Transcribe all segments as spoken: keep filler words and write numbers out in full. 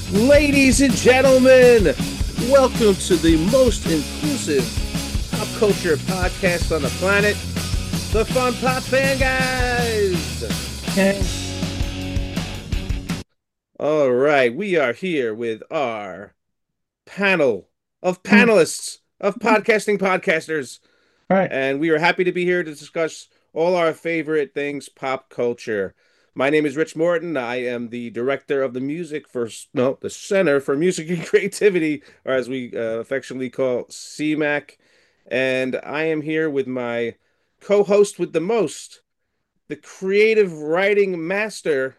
Ladies and gentlemen, welcome to the most inclusive pop culture podcast on the planet, the Fun Pop Fan Guys. Okay. All right, we are here with our panel of Mm. panelists of podcasting podcasters, Right. and we are happy to be here to discuss all our favorite things pop culture. My name is Rich Morton. I am the director of the music for, no, the Center for Music and Creativity, or as we uh, affectionately call C MAC. And I am here with my co-host with the most, the creative writing master,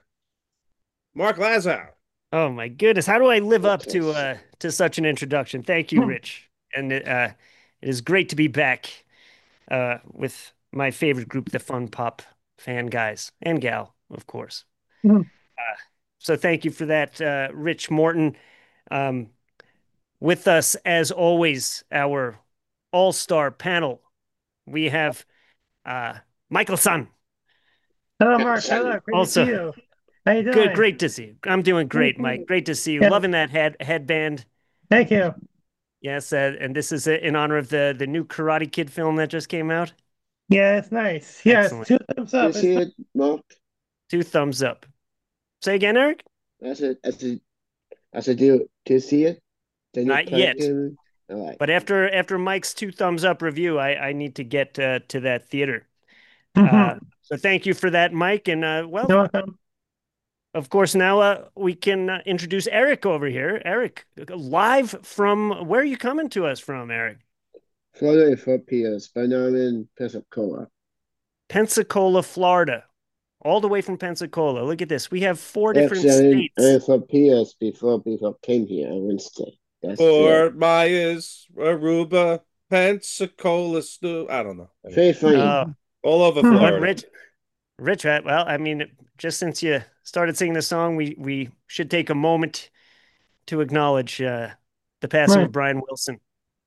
Mark Lazow. Oh my goodness, how do I live up to Yes. uh to such an introduction? Thank you, Rich. And it, uh it is great to be back uh with my favorite group, the Fun Pop Fan Guys and Gal, of course. Mm. Uh, so thank you for that, uh Rich Morton. Um with us as always, our all-star panel. We have uh Michael Sun. Hello, Mark. Hello. Great to see Also, you. How you good, doing? great to see you. I'm doing great, Mike. Great to see you. Yeah. Loving that head headband. Thank you. Yes, uh, and this is uh, in honor of the the new Karate Kid film that just came out. Yeah, it's nice. Yes, Excellent. two thumbs You up. see It's it, Mark? Two thumbs up. Say again, Eric? I said, I said, I said, do you, do you see it? The new Not yet. Karate All right. But after after Mike's two thumbs up review, I I need to get uh, to that theater. Mhm. Uh, so thank you for that, Mike. And uh, well, You're welcome. of course, now uh, we can uh, introduce Eric over here. Eric, live from where are you coming to us from, Eric? Florida for P S, but now I'm in Pensacola. Pensacola, Florida, all the way from Pensacola. Look at this. We have four different Actually, I'm states. in for P S before before I came here on Wednesday. That's it. Fort Myers, Aruba, Pensacola, Stu. I don't know. Very funny. Oh, All over Mhm. but Florida. Rich, Rich, uh, well, I mean, just since you started singing the song, we we should take a moment to acknowledge uh, the passing Right. of Brian Wilson,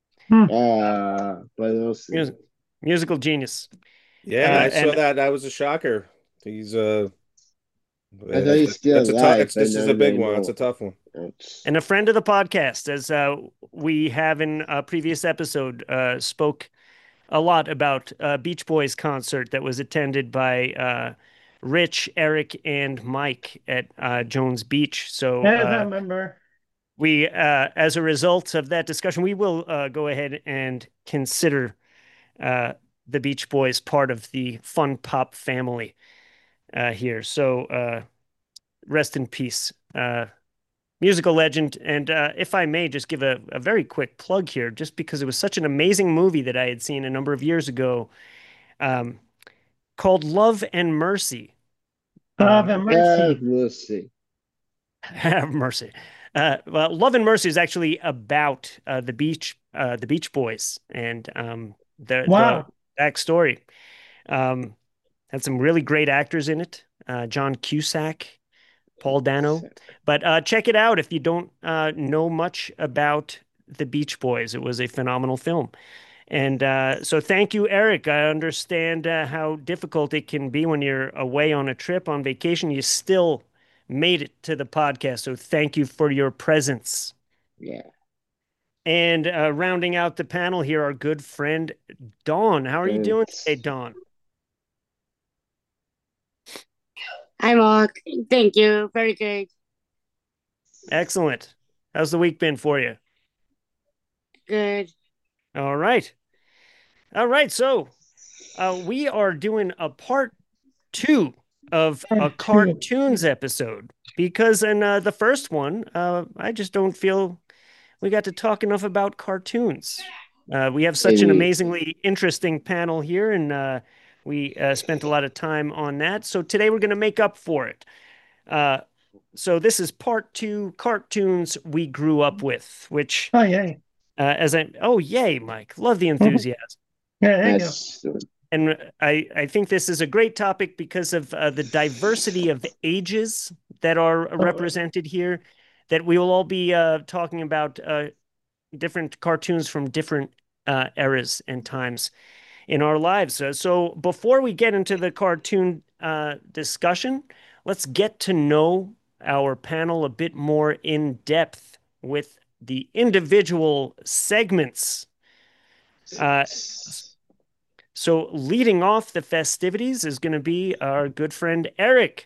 Ah, but also, Mus- musical genius. Yeah, Uh, I saw and that. That was a shocker. He's uh, I thought he's still that's a tough. alive, It's, but this is not a big one. It's anymore. a tough one. Ouch. and a friend of the podcast, as uh, we have in a previous episode, uh, spoke a lot about a Beach Boys concert that was attended by uh, Rich, Eric, and Mike at uh, Jones Beach. So Yes, I uh, remember. we, uh, as a result of that discussion, we will uh, go ahead and consider uh, the Beach Boys part of the Fun Pop family uh, here. So uh, rest in peace, uh, musical legend. And uh, if I may, just give a, a very quick plug here, just because it was such an amazing movie that I had seen a number of years ago, um, called Love and Mercy. Love Um, and Have mercy. mercy. have mercy. Uh, well, Love and Mercy is actually about uh, the beach, uh, the Beach Boys, and um, the the Wow. backstory. Um, had some really great actors in it. Uh, John Cusack, Paul Dano. But uh, check it out if you don't uh, know much about the Beach Boys. It was a phenomenal film. And uh, so, thank you, Eric. I understand uh, how difficult it can be when you're away on a trip on vacation. You still made it to the podcast. So, thank you for your presence. Yeah. And uh, rounding out the panel here, our good friend Dawn. How are you doing today, Dawn? Hi, Mark. Thank you. Very good. Excellent. How's the week been for you? Good. All right. All right. So, uh, we are doing a part two of a Part two. cartoons episode because in uh, the first one, uh, I just don't feel we got to talk enough about cartoons. Uh, we have such an Maybe. amazingly interesting panel here, and uh, we uh, spent a lot of time on that. So today we're going to make up for it. Uh, so this is part two, cartoons we grew up with, which, Oh, yay. uh, as I, oh, yay, Mike, love the enthusiasm. Yeah, there you go. That's And I, I think this is a great topic because of uh, the diversity of ages that are represented here, that we will all be uh, talking about uh, different cartoons from different uh, eras and times in our lives. Uh, so before we get into the cartoon uh, discussion, let's get to know our panel a bit more in depth with the individual segments. Uh, so leading off the festivities is going to be our good friend Eric.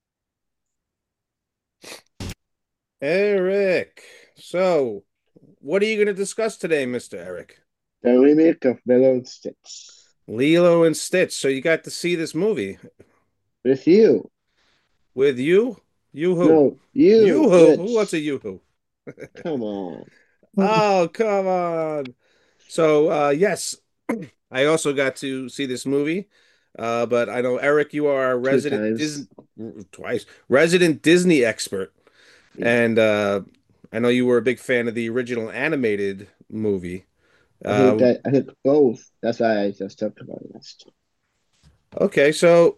Eric. So, what are you going to discuss today, Mister Eric? The remake of Lilo and Stitch. Lilo and Stitch. So you got to see this movie With you. with you? You who? No, you. You who? Rich. Who wants a you who? Come on. Oh, come on. So, uh, yes, I also got to see this movie. Uh, but I know, Eric, you are a resident Disney, twice, resident Disney expert. Yeah. And uh, I know you were a big fan of the original animated movie. I think Uh, that I think both. That's why I just talked about it last. okay, so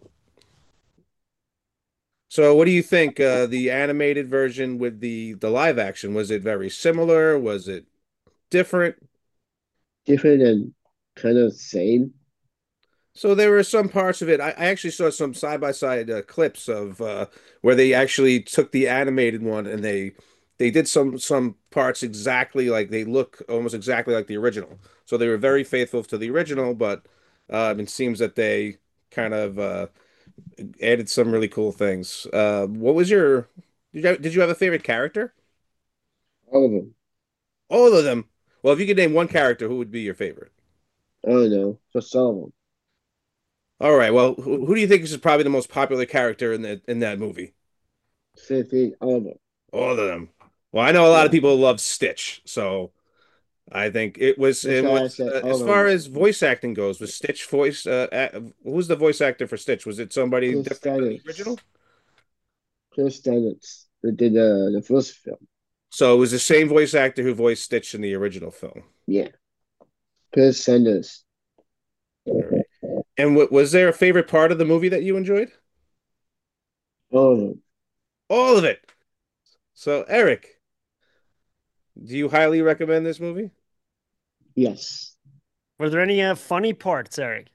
so what do you think? Uh, the animated version with the the live action, was it very similar? Was it different? Different and kind of same. So there were some parts of it. I, I actually saw some side by side clips of uh, where they actually took the animated one and they they did some some parts exactly like they look almost exactly like the original. So they were very faithful to the original, but um, it seems that they kind of uh, added some really cool things. Uh, what was your did you have, did you have a favorite character? All of them. All of them. Well, if you could name one character, who would be your favorite? Oh no, just all of them. All right. Well, who, who do you think is probably the most popular character in that in that movie? Same thing, all of them. All of them. Well, I know a lot of Yeah. people love Stitch, so I think it was That's it why I was said uh, all as of far them. as voice acting goes, was Stitch voice uh, uh who was the voice actor for Stitch? Was it somebody Chris different than the Daniels. original? Chris Daniels. Who did uh, the first film. So it was the same voice actor who voiced Stitch in the original film. Yeah. Chris Sanders. All right. And what was there a favorite part of the movie that you enjoyed? All of them. All of it. So, Eric, do you highly recommend this movie? Yes. Were there any uh, funny parts, Eric?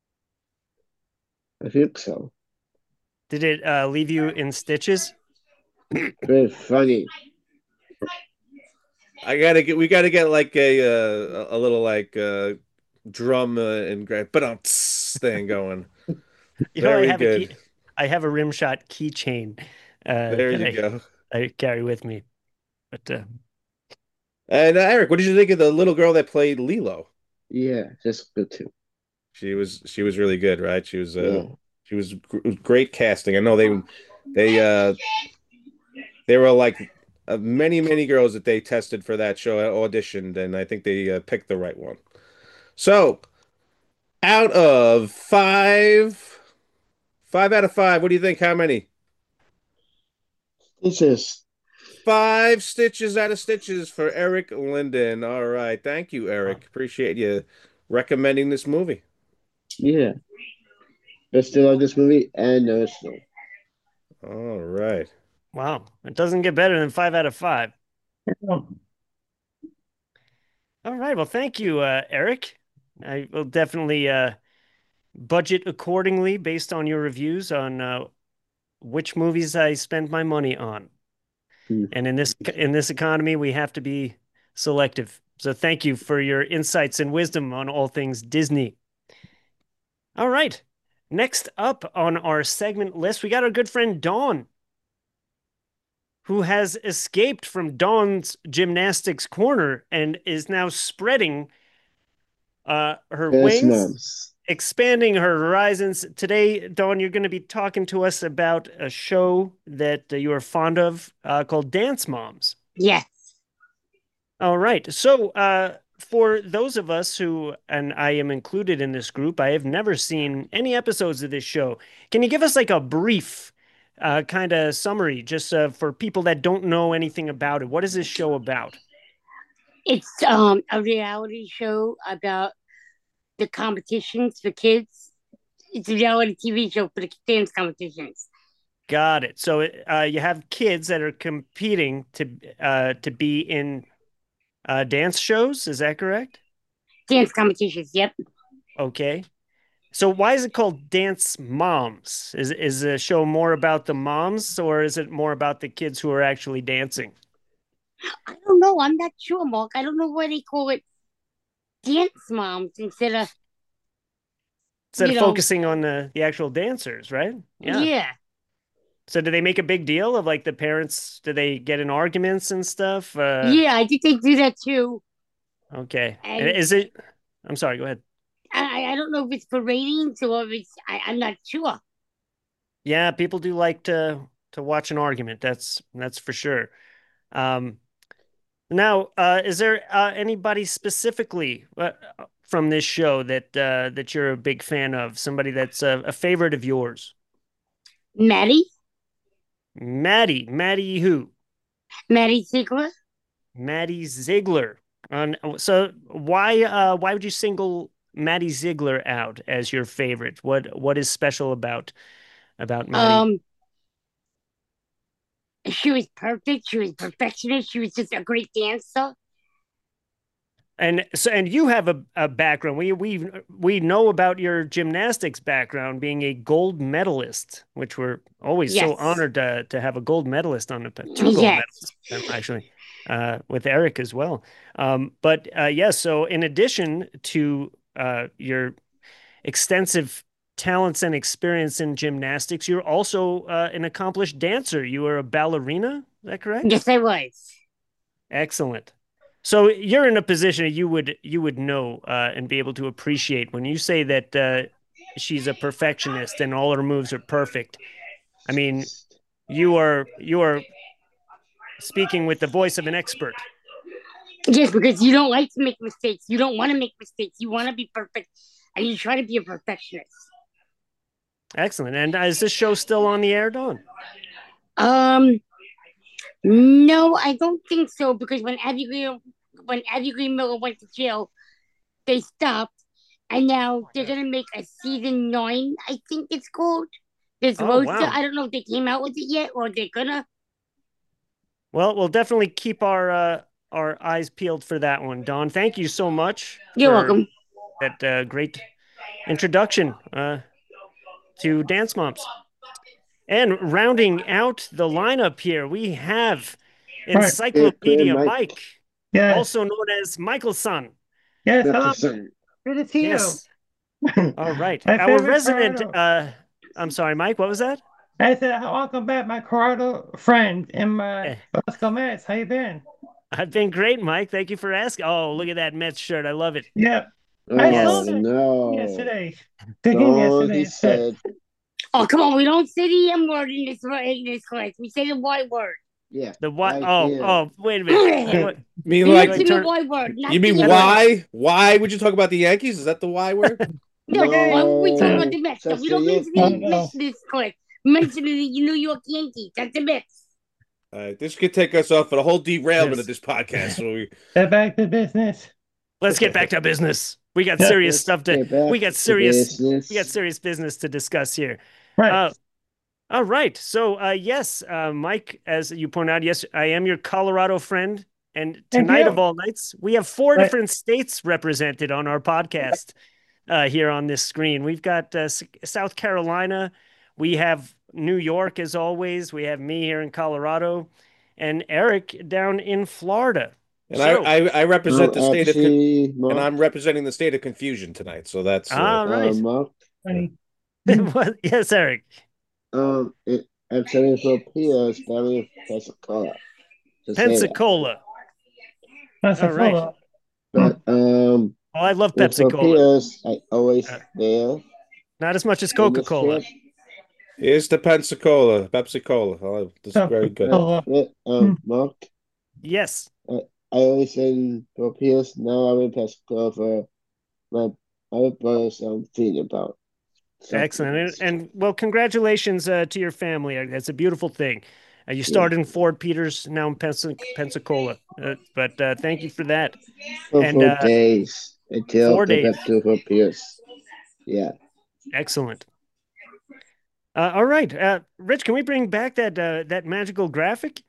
I think so. Did it uh, leave you in stitches? Very funny. I gotta get. We gotta get like a uh, a little like uh, drum uh, and but um thing going. You know, I Very have a good. key, I have a Rimshot keychain uh, There that you I, go. I carry with me. But uh, And uh, Eric, what did you think of the little girl that played Lilo? Yeah, just good too. She was she was really good, right? She was uh Yeah. she was gr great casting. I know they they uh they were like uh, many many girls that they tested for that show auditioned, and I think they uh, picked the right one. So, out of five, five out of five, what do you think? How many? This is Five stitches out of stitches for Eric Linden. All right. Thank you, Eric. Appreciate you recommending this movie. yeah. I still love this movie and the original. All right. wow, it doesn't get better than five out of five. Oh, All right, well, thank you, uh, Eric. I will definitely uh, budget accordingly based on your reviews on uh, which movies I spend my money on. Hmm. And in this in this economy, we have to be selective. So thank you for your insights and wisdom on all things Disney. All right. Next up on our segment list, we got our good friend Dawn, who has escaped from Dawn's gymnastics corner and is now spreading uh, her Yes, wings, moms. expanding her horizons. Today, Dawn, you're going to be talking to us about a show that uh, you are fond of uh, called Dance Moms. Yes. All right. So, uh, for those of us who, and I am included in this group, I have never seen any episodes of this show. Can you give us like a brief uh, kind of summary just uh, for people that don't know anything about it? What is this show about? It's um a reality show about the competitions for kids. It's a reality T V show for the dance competitions. Got it. So, uh, you have kids that are competing to uh, to be in uh, dance shows. Is that correct? Dance competitions, yep. Okay. So why is it called Dance Moms? Is is the show more about the moms, or is it more about the kids who are actually dancing? I don't know. I'm not sure, Mark. I don't know why they call it dance moms instead of Instead you of know. focusing on the the actual dancers, right? Yeah. Yeah. So do they make a big deal of like the parents? Do they get in arguments and stuff? Uh, Yeah, I think they do that too. okay. And And is it? I'm sorry. Go ahead. I, I don't know if it's for ratings or if it's I, I'm not sure. Yeah, people do like to to watch an argument. That's that's for sure. Um, now, uh, is there uh, anybody specifically uh, from this show that uh, that you're a big fan of? Somebody that's a, a favorite of yours? Maddie, Maddie, Maddie who? Maddie Ziegler. Maddie Ziegler. On so why uh why would you single Maddie Ziegler out as your favorite? What what is special about about Maddie? Um, she was perfect. She was perfectionist. She was just a great dancer. And so and you have a, a background. We we we know about your gymnastics background being a gold medalist, which we're always so Yes. honored to to have a gold medalist on the two gold Yes. medals actually. Uh, with Eric as well. Um, but uh, yes, yeah, so in addition to uh, your extensive talents and experience in gymnastics, you're also uh, an accomplished dancer. You were a ballerina, is that correct? Yes, I was. Excellent. So you're in a position you would you would know uh, and be able to appreciate when you say that uh, she's a perfectionist and all her moves are perfect. I mean, you are you are speaking with the voice of an expert. Yes, because you don't like to make mistakes. You don't want to make mistakes. You want to be perfect, and you try to be a perfectionist. Excellent. And is this show still on the air, Dawn? Um, no, I don't think so. Because when Abigail, when Abigail Miller went to jail, they stopped, and now they're gonna make a season nine. I think it's called. There's Oh, Rosa. wow. I don't know if they came out with it yet or they're gonna. Well, we'll definitely keep our uh, our eyes peeled for that one, Dawn. Thank you so much. You're for welcome. That uh, great introduction uh, to Dance Moms. And rounding out the lineup here, we have Right. Encyclopedia Mike. Mike, Yes. also known as Michael Son. Yes. Hello. Represent. Good to see Yes. you. All right. My Our favorite resident, Corrado. uh, I'm sorry, Mike, what was that? I said, welcome back, my Corrado friend and my Eh. Bosco Mets. How you been? I've been great, Mike. Thank you for asking. Oh, look at that Mets shirt. I love it. Yep. Oh, I Yes. saw that no. yesterday. The game No, yesterday. he It's good. said, Oh, come on. We don't say the M word in this in this class. We say the Y word. yeah. The what? right Oh, here. oh, wait a minute. What- You mean We like mention turn- the Y word. Not you mean the M why? Why would you talk about the Yankees? Is that the why word? word. No, Okay. why would we talk No. about the Mets? That's We don't the mention Oh, the no. Mets in this class. We mention the New York Yankees. That's the Mets. All right, this could take us off on a whole derailment Yes. of this podcast. So we, Get back to business. Let's get back to business. We got Yeah. serious Let's stuff to. get back We got to serious. business. We got serious business to discuss here. Right. Uh, all right. So, uh, yes, uh, Mike, as you point out, yes, I am your Colorado friend. And Thank tonight you. of all nights, we have four Right. different states represented on our podcast uh, here on this screen. We've got uh, S- South Carolina. We have New York, as always. We have me here in Colorado, and Eric down in Florida. and So- I, I, I represent Um, the state of, con- actually, Mark, and I'm representing the state of confusion tonight. So that's uh, All right. uh, Mark, Funny. What- yes, Eric. um, it, I'm saying for Pia, spelling Pensacola. To say that. Pensacola. That's a All right. follow-up. But, um, Oh, I love with Pepsi Cola. tortillas, I always Uh, there. Not as much as in Coca this Cola. trip. here's the Pensacola, Pepsi Cola. Oh, this is very good. Oh. Uh, um, Mark, Yes. I always in tortillas. Now I'm in Pensacola for my other brothers I'm thinking about. So- Excellent. And, and well, congratulations uh, to your family. Uh, That's a beautiful thing. Uh, you started in Fort Peters, now in Pensa- Pensacola. Uh, but uh, thank you for that. for and, four uh, days until four I get days. back to tortillas. Yeah. Excellent. Uh, all right. Uh, Rich, can we bring back that uh, that magical graphic?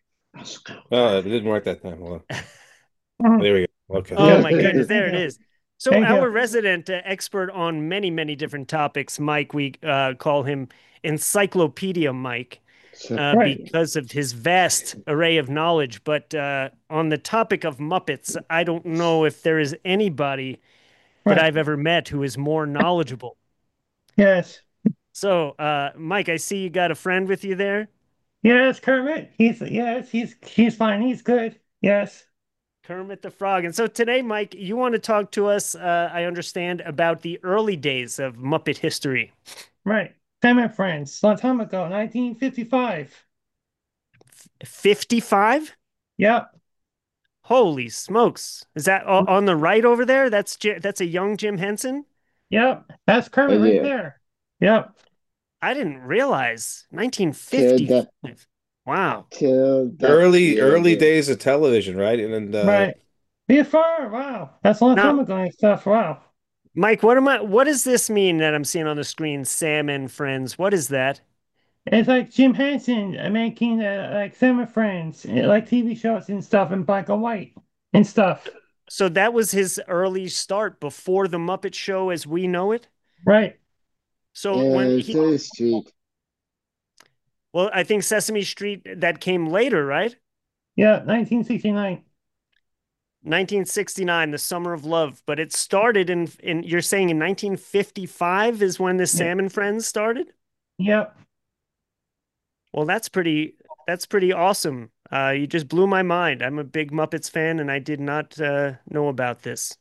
Oh, it didn't work that time. Well, Mhm. there we go. Okay. Oh, my goodness. There it is. So Thank our you. resident uh, expert on many, many different topics, Mike, we uh, call him Encyclopedia Mike. So, Uh, Right. because of his vast array of knowledge. But uh, on the topic of Muppets, I don't know if there is anybody that Right. I've ever met who is more knowledgeable. Yes. So, uh, Mike, I see you got a friend with you there. Yes, Kermit. He's yes, he's he's fine. He's good. Yes. Kermit the Frog. And so today, Mike, you want to talk to us, uh, I understand, about the early days of Muppet history. Right. Sam and Friends. A long time ago, nineteen fifty-five. fifty-five? Yep. Holy smokes. Is that o- on the right over there? That's J- that's a young Jim Henson? Yep. That's Kermit Oh, right yeah. there. Yep. I didn't realize. till nineteen fifty-five. that, Wow. till that Early, year, early yeah. days of television, right? And, and uh, Right. Be far. Wow. That's a long Now- time ago and stuff. Wow. Mike, what am I what does this mean that I'm seeing on the screen? Sam and Friends. What is that? It's like Jim Henson uh, making uh, like Sam and Friends, uh, like T V shows and stuff in black and white and stuff. So that was his early start before the Muppet Show as we know it. Right. So when And he Sesame Street. well, I think Sesame Street that came later, right? Yeah. nineteen sixty-nine. nineteen sixty-nine, The Summer of Love, but it started in in you're saying in nineteen fifty-five is when the Sam and Friends started? Yep. Well, that's pretty that's pretty awesome. Uh, you just blew my mind. I'm a big Muppets fan, and I did not uh, know about this.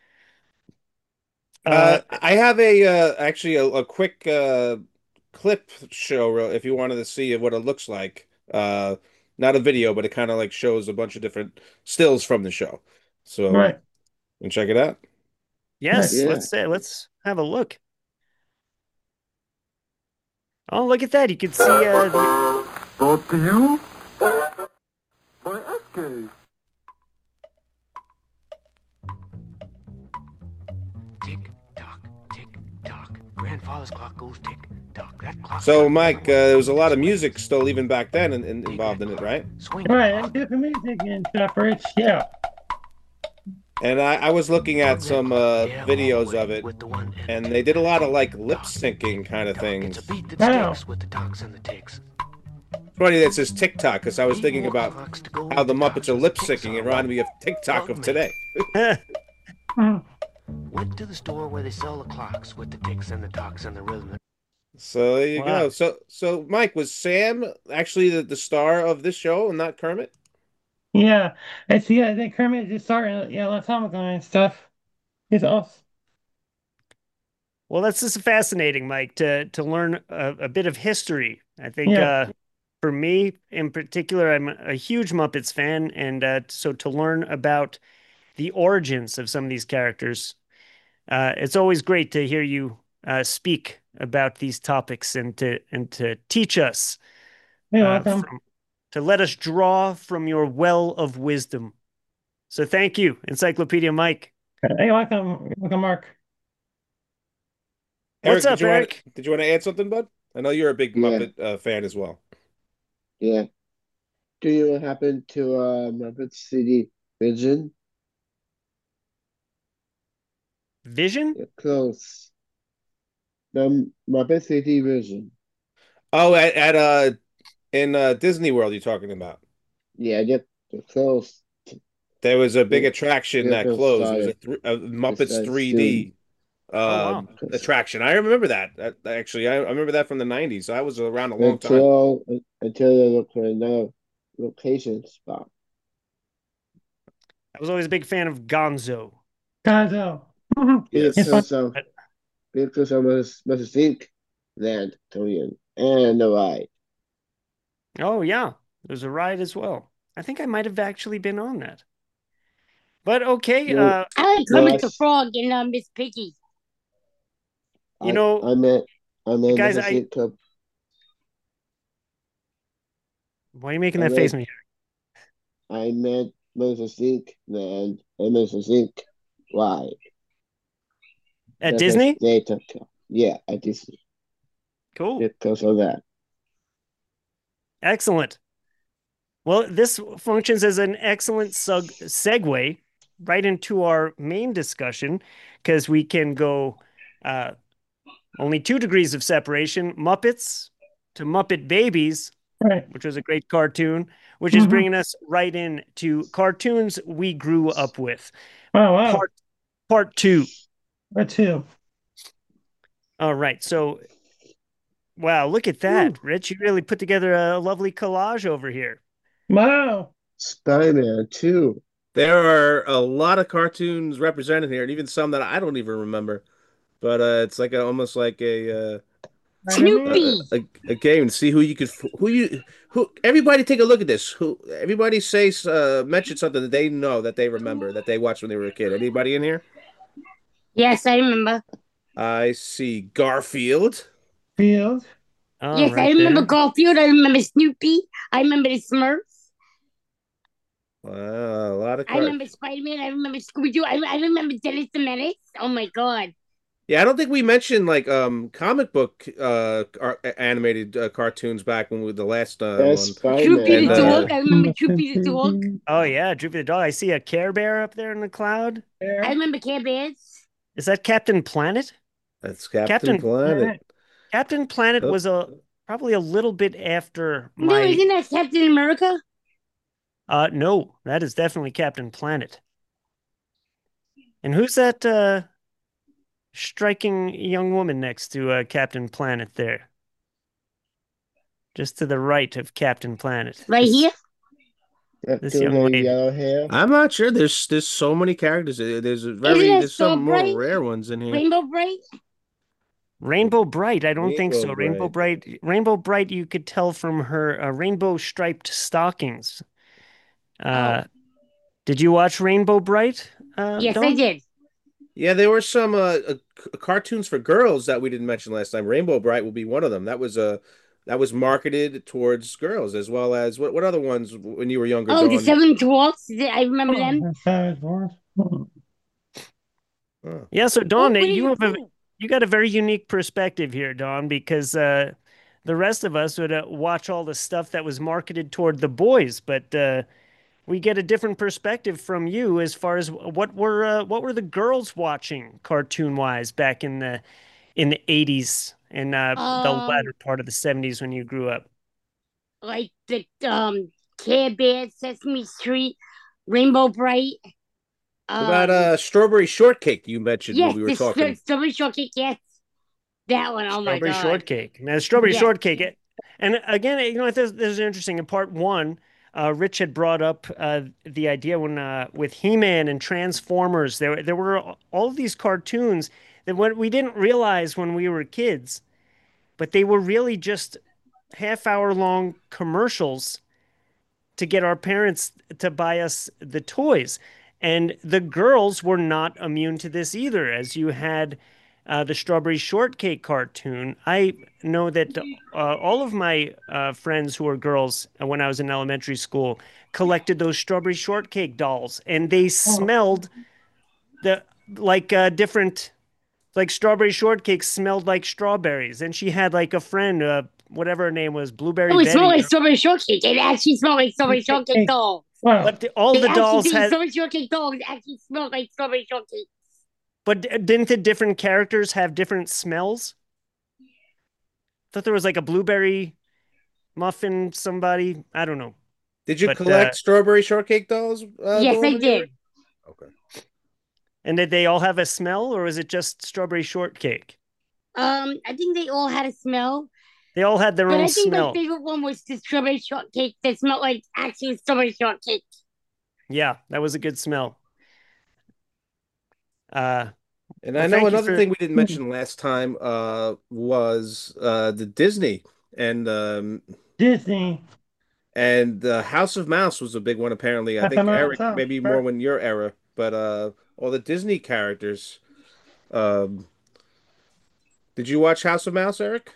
Uh, I have a uh, actually a, a quick uh, clip show real- if you wanted to see what it looks like. Uh, not a video, but it kind of like shows a bunch of different stills from the show. So, Right. and check it out. Yes, Yeah. let's say let's have a look. Oh, look at that! You can see uh, the Brought to you by S K. Tick tock, tick tock. Grandfather's clock goes tick tock. That clock. So, Mike, uh, there was a lot of music still even back then in, in, involved in it, right? Swing. Right. And different music and stuff, Rich. Yeah. And I, I was looking at some uh, Yeah, videos all the way of it, with the one and they did a lot of like lip syncing kind of It's things. a beat that Wow. sticks with the tocks and the ticks. Funny that says TikTok because I was Eight thinking more about clocks to go how with the tocks Muppets are and lip ticks syncing. It on reminded me of TikTok of Love today. Mhm. Went to the store where they sell the clocks with the ticks and the tocks and the rhythm. So there you Wow. go. So so Mike, was Sam actually the, the star of this show and not Kermit? Yeah. It's yeah. They Kermit just started yeah a long time ago and stuff. It's awesome. Well, that's just fascinating, Mike, to to learn a, a bit of history. I think Yeah. uh, for me in particular, I'm a huge Muppets fan, and uh, so to learn about the origins of some of these characters, uh, it's always great to hear you uh, speak about these topics and to and to teach us, You're uh, welcome. from, to let us draw from your well of wisdom. So thank you, Encyclopedia Mike. You're welcome. You're welcome, Mark. What's Eric, up, did you want Eric? did you want to add something, bud? I know you're a big Yeah. Muppet uh, fan as well. Yeah. Do you happen to uh Muppet City Vision? Vision? You're close. The Muppet City Vision. Oh, at, at uh in uh, Disney World you're talking about. Yeah, you're, you're close. There was a big Yeah. attraction Yeah, that those closed. It was a, started. th a Muppets Besides three D Oh, um, wow. attraction. I remember that. That actually, I, I remember that from the nineties. I was around a long time. Until until they look for another location spot. I was always a big fan of Gonzo. Gonzo. Mhm. Yes. It's fun. Because of because of Must Must Think Land, Tony, and the ride. Oh, yeah. There's a ride as well. I think I might have actually been on that. But okay, No, uh, I like no, I, Kermit the Frog and uh, Miss Piggy. you I, know, I meant I meant guys, Must I Think Club. why are you making I that face at meant me? I meant Must Think Land and Must Think ride. At Because Disney? they took yeah, at Disney Cool. because of that. Excellent. Well, this functions as an excellent sug segue right into our main discussion because we can go uh, only two degrees of separation, Muppets to Muppet Babies, Right. which was a great cartoon, which is Mhm. bringing us right in to cartoons we grew up with. Oh, wow. Part part two. Where to? All right. So, wow, look at that, Rich. You really put together a lovely collage over here. Wow. Spider-Man two. There are a lot of cartoons represented here, and even some that I don't even remember. But uh, it's like a, almost like a, uh, Spider-Man? a Snoopy. a a game to see who you could who you who. Everybody take a look at this. Who everybody say uh, mention something that they know that they remember that they watched when they were a kid. Anybody in here? Yes, I remember. I see Garfield. Field? Oh, Yes, I right remember there. Garfield. I remember Snoopy. I remember the Smurfs. Wow, a lot of I cart. remember Spider-Man. I remember Scooby-Doo. I, I remember Dennis the Menace. Oh my God. Yeah, I don't think we mentioned like um comic book uh ar- animated uh, cartoons back when we the last uh That's one. Spider-Man. Troopy And, the uh, dog. I remember Troopy the dog. Oh, yeah, Droopy the dog. I see a Care Bear up there in the cloud. I remember Care Bears. Is that Captain Planet? That's Captain Captain Planet. Captain Planet Oh. was a probably a little bit after No, my. isn't that Captain America? Uh, no, that is definitely Captain Planet. And who's that uh striking young woman next to uh, Captain Planet there? Just to the right of Captain Planet. Right This- here. That This dude young with the lady. yellow hair. I'm not sure. There's there's so many characters. There- There's a Isn't very that there's some more Starbright? rare ones in here. Rainbow Bright. Rainbow Bright, I don't think Rainbow so. Rainbow Bright, Rainbow Bright, you could tell from her uh, rainbow striped stockings. Uh, did you watch Rainbow Bright? Uh, Yes, I Dawn? did. Yeah, there were some uh, uh, c- cartoons for girls that we didn't mention last time. Rainbow Bright will be one of them. That was uh, that was marketed towards girls as well as what what other ones when you were younger, Oh, the Dawn? Seven Dwarfs. I remember them. Oh. Yeah, so Oh, Dawn, what you did have a you got a very unique perspective here, Dawn, because uh, the rest of us would uh, watch all the stuff that was marketed toward the boys, but uh, we get a different perspective from you as far as what were uh, what were the girls watching cartoon wise back in the in the eighties and uh, the Um, latter part of the seventies when you grew up. like the um Care Bears, Sesame Street, Rainbow Bright. What about Um, uh, Strawberry Shortcake you mentioned when yes, we were the talking? Stro- Strawberry Shortcake. Yes, that one. Oh my Strawberry God. shortcake. Now, strawberry Yes. shortcake. it- And again, you know, this, this is interesting. In part one, uh, Rich had brought up uh, the idea when uh, with He-Man and Transformers, there there were all of these cartoons that what we didn't realize when we were kids, but they were really just half hour long commercials to get our parents to buy us the toys. And the girls were not immune to this either, as you had uh, the Strawberry Shortcake cartoon. I know that uh, all of my uh, friends who were girls uh, when I was in elementary school collected those Strawberry Shortcake dolls, and they smelled the like uh, different, like Strawberry Shortcake smelled like strawberries. And she had like a friend, uh, whatever her name was, Blueberry Oh, it Betty. smelled like Strawberry Shortcake. It actually smelled like Strawberry Shortcake dolls. Wow. But the, all They the actually dolls do had. Strawberry Shortcake dolls. Actually smelled like Strawberry Shortcake. But d- didn't the different characters have different smells? I thought there was like a blueberry muffin, somebody. I don't know. Did you But, collect uh, Strawberry Shortcake dolls? Uh, Yes, Dawn, I when you were- did. Okay. And did they all have a smell, or was it just strawberry shortcake? Um, I think they all had a smell, They all had their but own I think smell. my favorite one was the Strawberry Shortcake that smelled like actual Strawberry Shortcake. Yeah, that was a good smell. Uh, And Well, I know thank you another for- thing we didn't mention last time uh, was uh, the Disney and um, Disney. and the House of Mouse was a big one apparently. I House think of Mouse, Eric huh? maybe Sure. more when your era, but uh, all the Disney characters. Um, did you watch House of Mouse, Eric?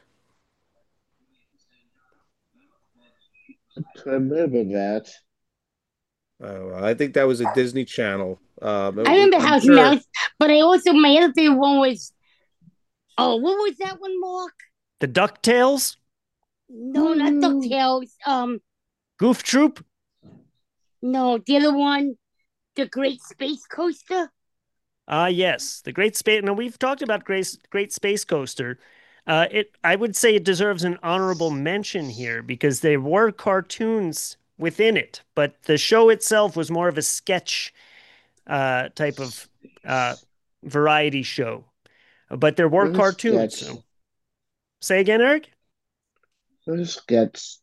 I remember that. Oh, I think that was a Disney Channel. Um, I remember I'm House sure- of Mouse, but I also my other favorite one was oh, what was that one, Mark? the DuckTales, No, not Mm. DuckTales. Um, Goof Troop. no, the other one. The Great Space Coaster? Ah, yes, the Great Space. Now we've talked about Great Great Space Coaster. Uh, it I would say it deserves an honorable mention here because there were cartoons within it, but the show itself was more of a sketch uh, type of uh, variety show. But there were What is cartoons. sketch? So say again, Eric. What is sketch?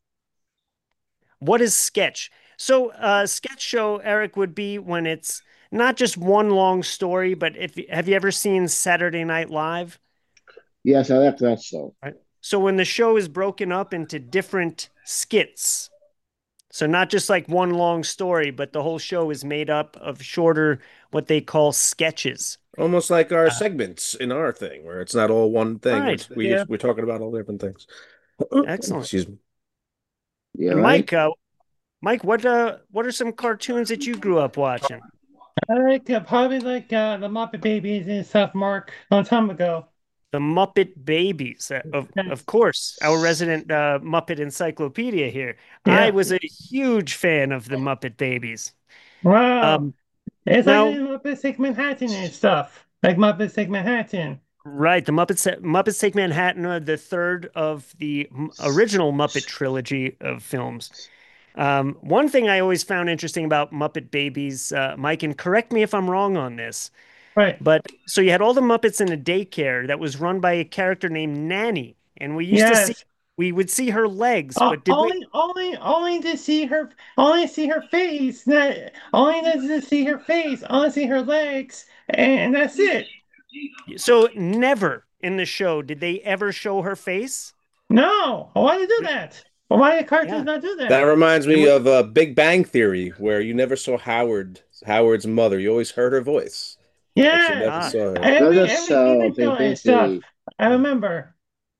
What is sketch? So, uh, sketch show, Eric, would be when it's not just one long story, but if have you ever seen Saturday Night Live? Yes, I like that show. Right. So when the show is broken up into different skits, so not just like one long story, but the whole show is made up of shorter, what they call sketches. Almost like our Uh, segments in our thing, where it's not all one thing. We're, right. we Yeah. we're talking about all different things. Excellent. Excuse me. Yeah, And right? Mike, uh, Mike, what uh, what are some cartoons that you grew up watching? I like uh, probably like uh, the Muppet Babies and stuff, Mark, a long time ago. The Muppet Babies, uh, of of course, our resident uh, Muppet encyclopedia here. I Yeah. was a huge fan of the Muppet Babies. Wow. Um, It's like now, in Muppets Take Manhattan and stuff. Like Muppets Take Manhattan. right, the Muppets Muppets Take Manhattan are the third of the m- original Muppet trilogy of films. Um, one thing I always found interesting about Muppet Babies, uh, Mike, and correct me if I'm wrong on this, Right. but so you had all the Muppets in a daycare that was run by a character named Nanny, and we used to see Yes. we would see her legs, O- but did we? only, only, only to see her, only see her face. Not, only to see her face. Only see her legs, and that's it. So never in the show did they ever show her face. No. Why do they do that? Why do cartoons Yeah. not do That that? reminds And me we, of uh, Big Bang Theory, where you never saw Howard, Howard's mother. You always heard her voice, but you never Yes. ah, saw her. Every Another every show, T V show Big Bang and stuff. Theory. I remember.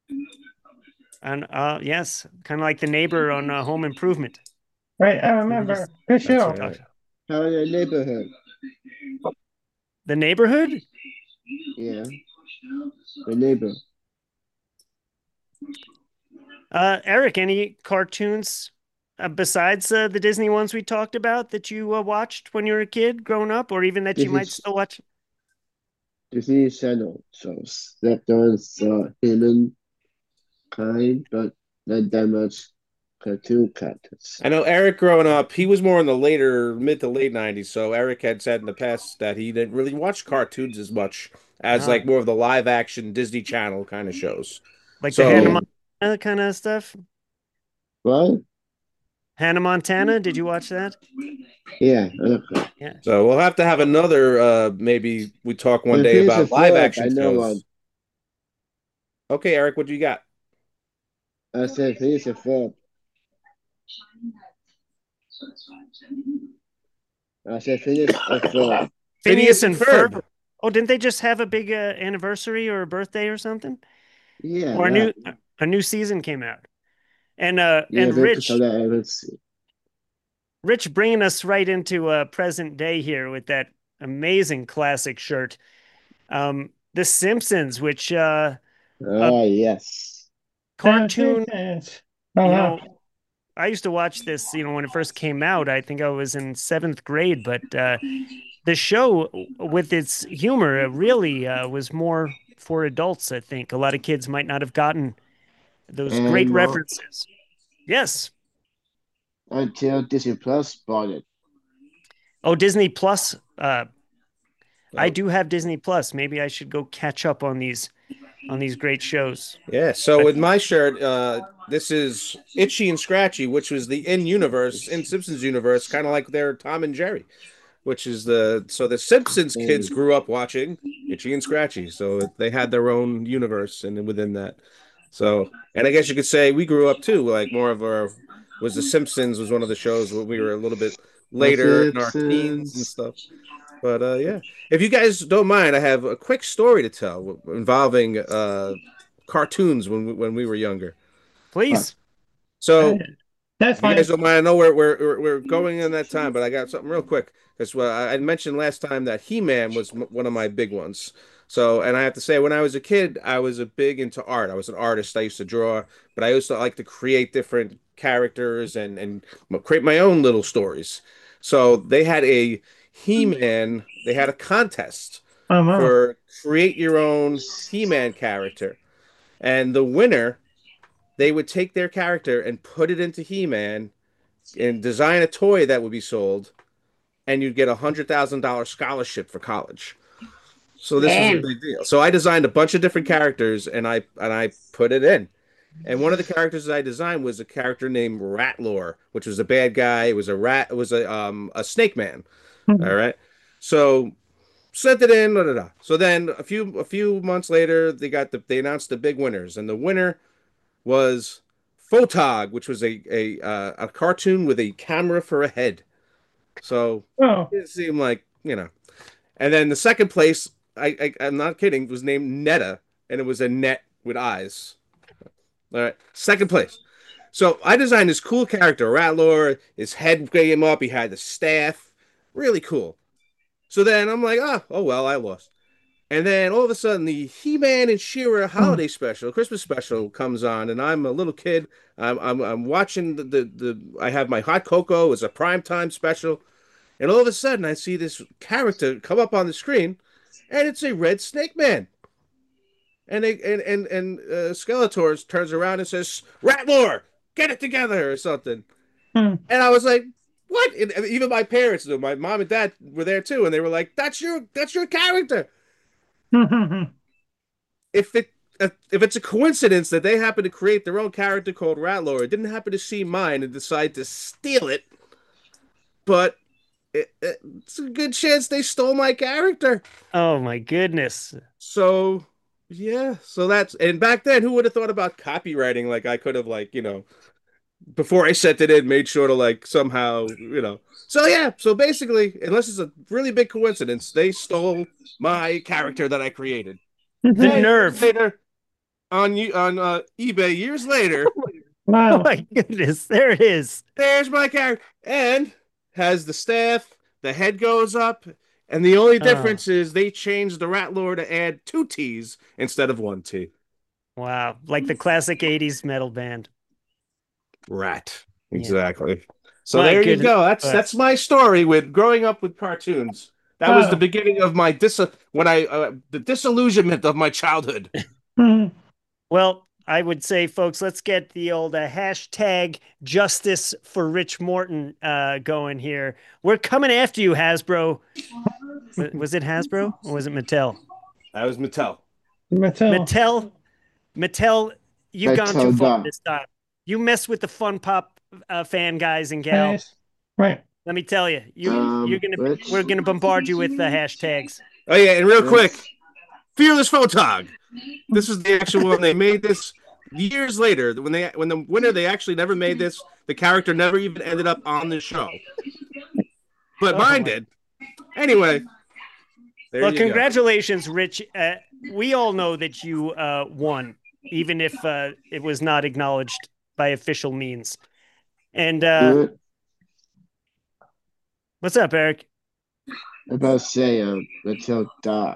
and uh, yes, kind of like the neighbor on uh, Home Improvement. Right. I We remember. just Good That's show. right. talked How in the neighborhood? the neighborhood. Yeah, the neighbor. Uh, Eric, any cartoons uh, besides uh, the Disney ones we talked about that you uh, watched when you were a kid growing up, or even that you This might is still watch? Disney Channel shows that does uh, human kind, but not that much cartoon characters. I know Eric growing up, he was more in the later mid to late nineties. So Eric had said in the past that he didn't really watch cartoons as much as Ah, like more of the live action Disney Channel kind of shows. like the Hannah So Yeah. Montana kind of stuff. What? Hannah Montana, did you watch that? Yeah, okay. Yeah. so we'll have to have another uh maybe we talk one But day here's a about live flip. I action know one. shows. Okay, Eric, what do you got? I said here's a flip. I said finish a flip. Phineas Phineas and and Ferb. Ferb. Oh, didn't they just have a big uh, anniversary or a birthday or something? Yeah, Or a that. new a new season came out. And uh Yeah, and they saw Rich, that I haven't seen. Rich bringing us right into uh present day here with that amazing classic shirt. Um, The Simpsons, which uh a Oh, yes. cartoon, Simpsons. Oh you wow. know, I used to watch this, you know, when it first came out. I think I was in seventh grade, but uh the show with its humor uh, really uh, was more for adults, I think. A lot of kids might not have gotten those great And Mark, references. Yes. until Disney Plus bought it. Oh, Disney Plus. Uh, I Oh, do have Disney Plus. Maybe I should go catch up on these on these great shows. yeah. So But with my shirt, uh, this is Itchy and Scratchy, which was the in universe, in Simpsons universe, kind of like their Tom and Jerry, which is the so the Simpsons kids And grew up watching Itchy and Scratchy, so they had their own universe, and within that, so and I guess you could say we grew up too, like more of our was the Simpsons was one of the shows when we were a little bit The later in our teens and Simpsons. stuff. But uh, yeah, if you guys don't mind, I have a quick story to tell involving uh, cartoons when we, when we were younger. Huh. please. Uh, So That's if you guys fine. don't mind, I know we're we're we're we're going in that time, but I got something real quick because well, I I mentioned last time that He-Man was m- one of my big ones. So, and I have to say, when I was a kid, I was a big into art. I was an artist. I used to draw, but I used to like to create different characters and and create my own little stories. So they had a He-Man, they had a contest Oh, wow. for create your own He-Man character. And the winner, they would take their character and put it into He-Man and design a toy that would be sold, and you'd get a hundred thousand dollar scholarship for college. So this was a Damn. big deal. So I designed a bunch of different characters and I and I put it in. And one of the characters that I designed was a character named Ratlore, which was a bad guy. It was a rat. It was a um a snake man. All right. So sent it in. Da, da, da. So then a few a few months later, they got the they announced the big winners, and the winner was Photog, which was a a uh, a cartoon with a camera for a head. So Oh, it seemed like you know. And then the second place, I, I I'm not kidding, was named Netta, and it was a net with eyes. All right, second place. So I designed this cool character, Ratlore. His head came up. He had the staff, really cool. So then I'm like, oh, oh well, I lost. And then all of a sudden, the He-Man and She-Ra holiday special, Christmas special, comes on, and I'm a little kid. I'm I'm, I'm watching the, the the. I have my hot cocoa. It's a primetime special, and all of a sudden, I see this character come up on the screen, and it's a red snake man. And they and and and uh, Skeletor turns around and says, "Ratlore, get it together," or something. hmm. And I was like, "What?" And even my parents knew. My mom and dad were there too, and they were like, "That's your that's your character." If it if it's a coincidence that they happen to create their own character called Ratlore, didn't happen to see mine and decide to steal it, but it, it's a good chance they stole my character. Oh my goodness. So yeah, so that's and back then, who would have thought about copywriting? Like I could have like you know before I sent it in, made sure to like somehow you know. So yeah, so basically, unless it's a really big coincidence, they stole my character that I created. The Hey, nerve. later on you on uh, eBay years later, Oh Wow. my goodness. There it is. there's my character and has the staff. The head goes up, and the only Oh, difference is they changed the Ratlore to add two T's instead of one T. wow. Like the classic eighties metal band. Rat. Yeah. Exactly. So My there you goodness. go. That's that's my story with growing up with cartoons. That was the Wow. beginning of my dis when I uh, the disillusionment of my childhood. Hmm. Well, I would say, folks, let's get the old uh, hashtag justice for Rich Morton uh, going here. We're coming after you, Hasbro. W- Was it Hasbro or was it Mattel? That was Mattel. Mattel. Mattel, Mattel, you've gone too far Mattel. this time. You mess with the Fun Pop uh, fan guys and gals. Yes. Right. Let me tell you, you Um, you're gonna Rich? we're gonna bombard you with the hashtags. Oh yeah, and real Rich? quick, Fearless Photog. This is the actual one. They made this years later. When they when the winner, they actually never made this. The character never even ended up on the show, but Oh mine my. did. Anyway, there Well, you go. congratulations, Rich. Uh, we all know that you uh, won, even if uh, it was not acknowledged by official means. And uh, Good. what's up, Eric? I'm about to say, um, Matilda.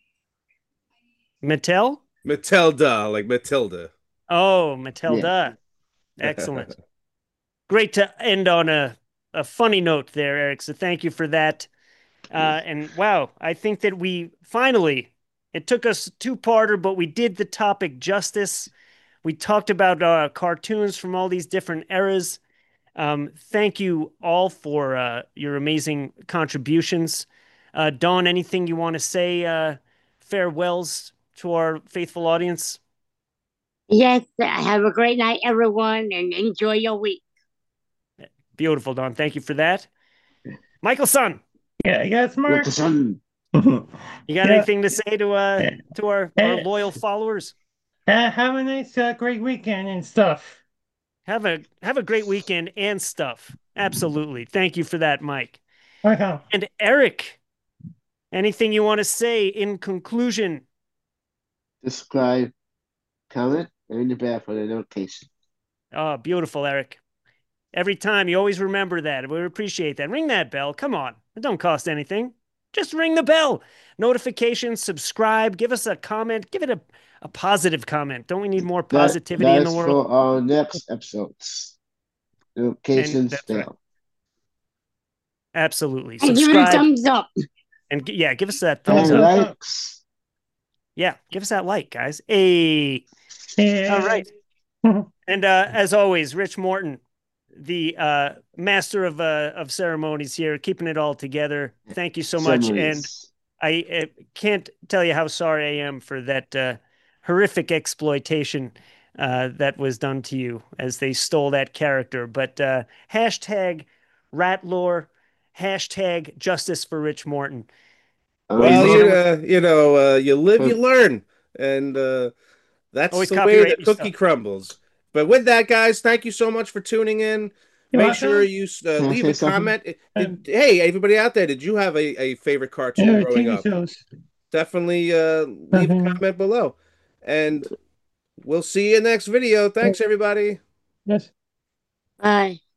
Mattel? Matilda, like Matilda. Oh, Matilda. Excellent. Great to end on a, a funny note there, Eric. So thank you for that. Uh, and wow, I think that we finally, it took us two-parter, but we did the topic justice. We talked about uh, cartoons from all these different eras. Um, thank you all for uh, your amazing contributions. Uh, Dawn, anything you want to say? Uh, farewells to our faithful audience. Yes, have a great night, everyone, and enjoy your week. Beautiful, Dawn. Thank you for that. Michael Son, Yeah, yes, With Mark. the sun. you got Yeah. anything to say to uh to our, our Eh. loyal followers? Uh, have a nice, uh, great weekend and stuff. Have a have a great weekend and stuff. Absolutely. Thank you for that, Mike. Okay. And Eric, anything you want to say in conclusion? Subscribe, comment, and in the bell for the notification. Oh, beautiful, Eric. Every time you always remember that. We appreciate that. Ring that bell. Come on. It don't cost anything. Just ring the bell. Notifications, subscribe, give us a comment. Give it a, a positive comment. Don't we need more That, positivity that in the is world? for our next episodes. And Notifications that's right. bell. Absolutely. And give it a Subscribe thumbs up. and g- yeah, give us that thumbs And up. likes. Yeah, give us that like, guys. Hey. Yeah. All right. And uh, as always, Rich Morton, the uh, master of uh, of ceremonies here, keeping it all together. Thank you so much. And Summaries. I uh, can't tell you how sorry I am for that uh, horrific exploitation uh, that was done to you as they stole that character. But uh, hashtag rat lore, hashtag justice for Rich Morton. Well, Ladies you and Um, uh, you know, uh, you live, you Um, learn, and uh, that's Always the way copyright the your cookie stuff. crumbles. But with that, guys, thank you so much for tuning in. You're Make sure welcome. you uh, Can I leave say a something? comment. Did, Um, hey, everybody out there, did you have a, a favorite cartoon Yeah, growing T V up? shows. Definitely uh, leave a Mhm. comment below. And we'll see you next video. Thanks, everybody. Yes. Bye.